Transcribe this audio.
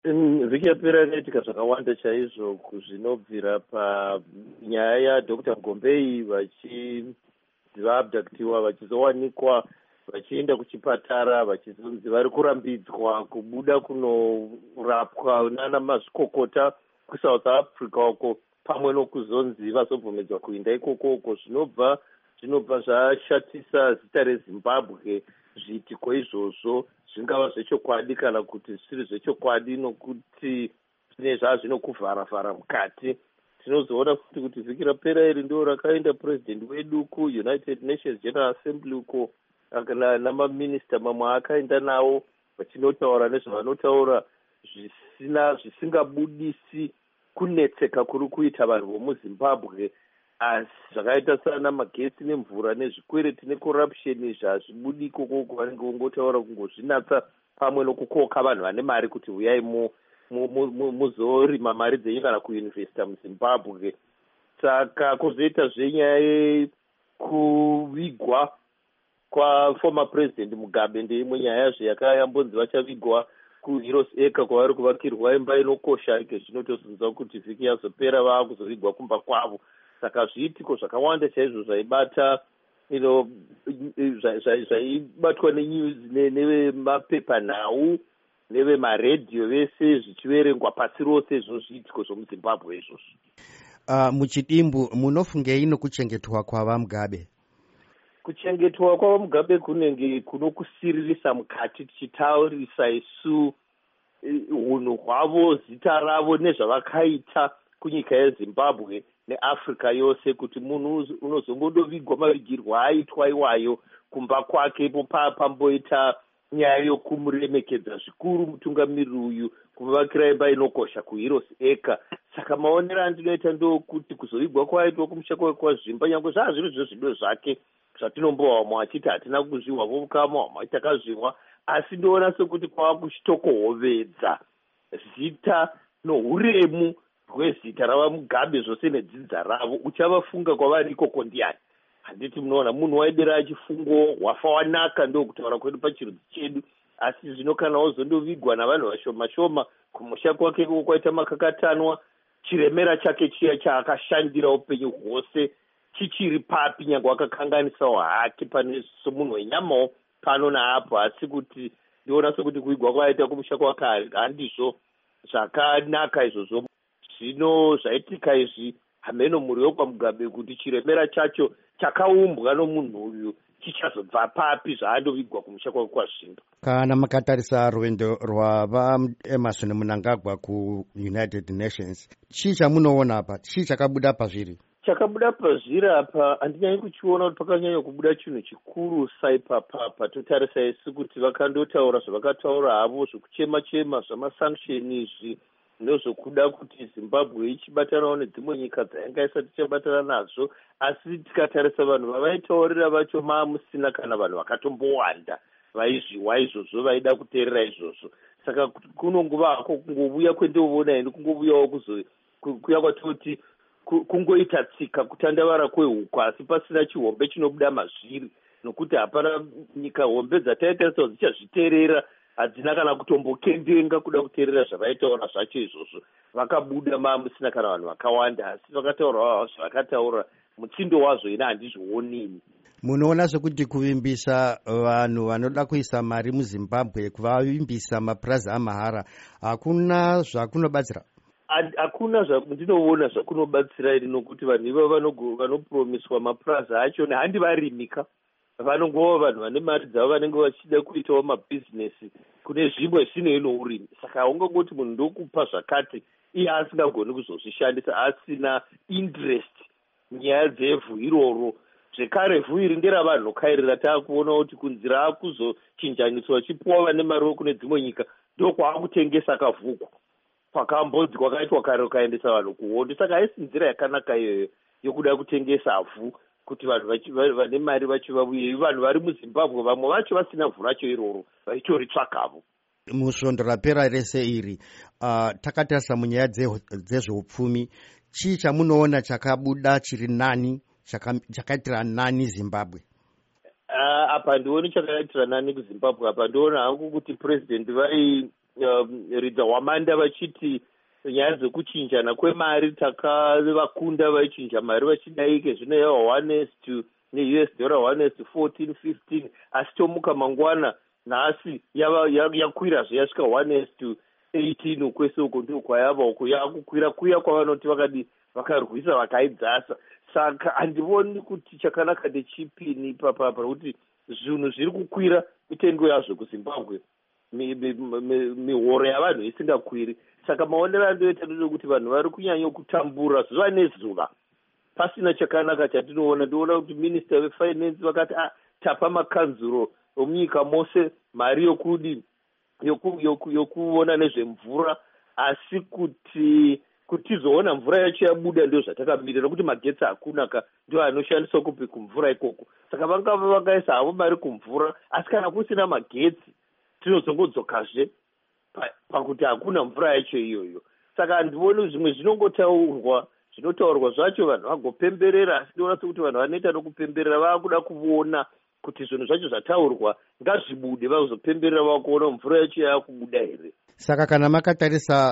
Vhiki yapera yakaitika zvakawanda chaizvo zvinobvira panyaya yaDr Mugombei vachiabdaktiwa vachizowanikwa vachienda kuchipatara vachizonzi vari kurambidzwa kubuda kunorapwa nana mazvikokota kuSouth Africa uko pamwe nokuzonzi vazobvumedzwa kuenda ikoko zvinobva zvashatisa zita reZimbabwe zviitiko izvozvo zvingava zvechokwadi kana kuti zvisiri zvechokwadi nokuti zvine zvazvinokuvharavhara mukati. Tinozoona futi kuti vhiki rapera iri ndo rakaenda president wedu kuUnited Nations General Assembly uko namaminista mamwe akaenda nawo vachinotaura nezvavanotaura zvisingabudisi kunetseka kuri kuita vanhu vomuZimbabwe, asi zvakaita sana magetsi nemvura nezvikwereti necorruption zvazvibudi ikoko vanenge vongotaura kungozvinatsa pamwe nokukoka vanhu vane mari kuti uyai muzorima mari dzenyu kana kuinvesta muZimbabwe. Saka kwozoita zvenyaya yekuvigwa kwaformer president Mugabe ndeimwe nyaya yakayambonzi vachavigwa kuHeroes Acre kwavari kuvakirwa imba inokosha ike zvinotozunza kuti vhiki yazopera vaakuzovigwa kumba kwavo. Saka zviitiko zvakawanda chaizvo zvaibata zvaibatwa nenews nevemapepanhau nevemaredhiyo vese zvichiverengwa pasi rose izvo zviitiko zvomuZimbabwe izvozvo. Muchidimbu munofungei nokuchengetwa kwavaMugabe? Kuchengetwa kwavaMugabe kunenge kunokusiririsa mukati tichitaurisa isu hunhu hwavo, zita ravo nezvavakaita kunyika yeZimbabwe neAfrica yose, kuti munhu unozombodovigwa mavigirwo aitwa iwayo kumba kwake ipo pamboita nyaya yokumuremekedza zvikuru mutungamiriri uyu kumuvakira imba inokosha kuHeroes Acre. Saka maonero andinoita ndokuti kuzovigwa kwaitwa kumusha kwake kwazvimba nyangwe zvazviri zvido zvake zvatinombowa vamwe achiti hatina kuzviwa vomukama vamwe takazviwa, asi ndoona sekuti kwava kuchitokohovedza zita nohuremu hwezita ravaMugabe zvose nedzidza ravo. Uchavafunga kwavari ikoko ndiani? Handiti munoona munhu waidera achifungo hwafa wanaka ndokutaura kwedu pachirudzi chedu, asi zvino kana wozondovigwa navanhu vashoma shoma kumusha kwake kwaita makakatanwa, chiremera chake chiya chaakashandira upenyu hwose chichiri papi, nyangwe akakanganisawo hake pane somunhu wenyamawo pano naapo. Asi kuti ndiona sekuti kuvigwa kwaita kumusha kwake handizvo zvakanaka izvozvo. Zvino zvaitika izvi hameno mhuri yokwaMugabe kuti chiremera chacho chakaumbwa nomunhu uyu chichazobva papi zvaandovigwa kumusha kwake kwazvimba. Kana makatarisa rwendo rwavaEmmerson Mnangagwa kuUnited Nations, chii chamunoona apa? Chii chakabuda pazviri? Chakabuda pazviri apa handinyanyi kuchiona kuti pakanyanya kubuda chinhu chikuru saipapa patotarisa isu kuti vakandotaura zvavakataura havo zvekuchema-chema zvamasanction izvi nezvokuda kuti Zimbabwe ichibatanawo nedzimwe nyika dzainga isati ichabatana nazo. Asi tikatarisa vanhu vavaitaurira vacho musina kana vanhu vakatombowanda vaizviwa izvozvo vaida kuteerera izvozvo. Saka kunonguva hako kungovuya kwendoona ende kungovuyawo kuya kwatoti kungoita tsika kutandavara kwehuku asi pasina chihombe chinobuda mazviri, nokuti hapana nyika hombe dzataitarisa dzichazviteerera hadzina kana kutombokendenga kuda kuteerera zvavaitaura zvacho izvozvo. Vakabuda musina kana vanhu vakawanda, asi vakataura zvavakataura mutsindo wazvo ina handizvionini. Munoona sekuti kuvimbisa vanhu vanoda kuisa mari muZimbabwe, kuvavimbisa mapurazi amahara, hakuna zvakunobatsira? Hakuna zvandinoona zvakunobatsira iri, nokuti vanhu iva vanopromiswa mapurazi acho handivarimika, vanongova vanhu vane mari dzavo vanenge vachida kuitawo mabhizinesi kune zvimwe zvinei nourimi. Saka haungangoti munhu ndokupa zvakati iye asingagoni kuzozvishandisa, asina interest munyaya dzevhu iroro. Zvekare vhu iri nderavanhukairira taakuona kuti kunzira akuzochinjaniswa chipuwa vane mari kune dzimwe nyika ndokwaakutengesa kavhuku pakambodzi kwakaitwa kare ukaendesa vanhu kuhondo. Saka haisi nzira yakanaka iyoyo yokuda kutengesa vhu kuti vanhu vane mari vacho vabuye. Vanhu vari muZimbabwe vamwe vacho vasina vhu racho iroro vaitoritsvakavo. Musvondo rapera rese iri takatarisa munyaya dzezveupfumi, chii chamunoona chakabuda chiri nani, chakaitira nani Zimbabwe? Apa ndioni chakaitira nani kuZimbabwe. Apa ndiona hangu kuti president ridza hwamanda vachiti nyaya dzekuchinjana kwemari takavakunda vaichinja mari vachidaike zvino yava 1 neUS dollar 1:14-15 asi tomuka mangwana nhasi yakwirazve yasvika 1:18 kwese uko ndiko kwayava uko yakukwira kuya kwavanoti vakarwisa vakaidzasa. Saka handivoni kuti chakanaka ndechipini papapa kuti zvinhu zviri kukwira mitengo yazvo kuZimbabwe mihoro yavanhu isingakwiri. Saka maonero andoita ndekuti vanhu vari kunyanya kutambura zuva nezuva pasina chakanaka chatinoona. Ndinoona kuti minista wefinance vakati tapa makanzuro omunyika mose mari yokuona nezvemvura, asi kuti tizoona mvura yacho yabuda ndio zvatakamirira, kuti magetsi hakuna ndio anoshandiswa kupi kumvura ikoko. Saka vakaisa havo mari kumvura, asi kana kusina magetsi tinozongodzokazve pakuti hakuna mvura yacho iyoyo. Saka handivoni zvimwe zvinotaurwa zvacho vanhu vagopemberera, asi ndinoona sekuti vanhu vanoita nokupemberera vakuda kuona kuti zvinhu zvacho zvataurwa ngazvibude, vazopemberera vakuona mvura yacho yakubuda here. Saka kana makatarisa